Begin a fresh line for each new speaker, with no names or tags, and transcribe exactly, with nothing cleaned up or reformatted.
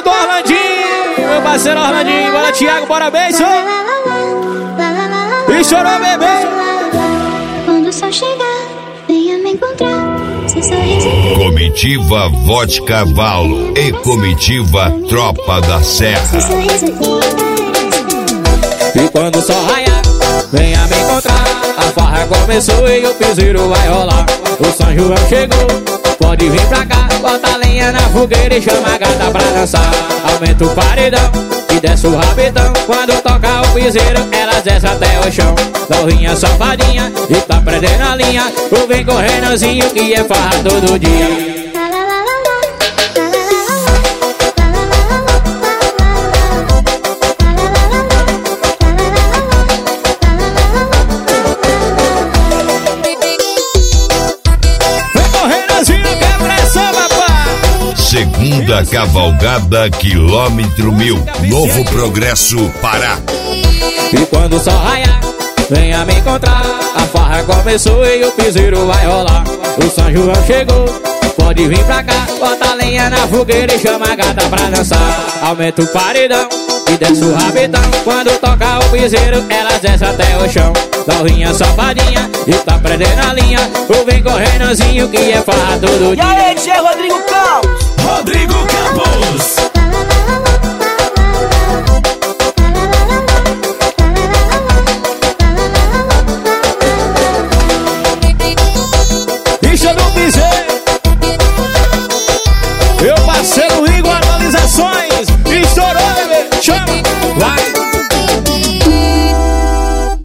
do Orlandinho, meu parceiro Orlandinho. Bora, Thiago, bora, beijo. E chorou, bebê.
Quando o sol chegar, venha me encontrar. Seu sorriso é
Comitiva Vodka Cavalo e Comitiva Tropa da Serra.
seu sorriso
E quando o sol raiar, venha me encontrar. A farra começou e o piseiro vai rolar. O São João chegou, pode vir pra cá. Bota a lenha na fogueira e chama a gata pra dançar. Aumenta o paredão e desce o rabetão. Quando toca o piseiro, elas descem até o chão. Novinha safadinha e tá prendendo a linha. Ou vem correndozinho que é farra todo dia.
Segunda Cavalgada, quilômetro mil, Novo Progresso, Pará.
E quando o sol raiar, venha me encontrar. A farra começou e o piseiro vai rolar. O São João chegou, pode vir pra cá. Bota a lenha na fogueira e chama a gata pra dançar. Aumenta o paredão e desce o rabetão. Quando toca o piseiro, elas descem até o chão. Novinha safadinha e tá prendendo a linha. Ou vem correndozinho que é farra todo dia.
E aí, Tchê Rodrigo Campos?
Rodrigo Campos.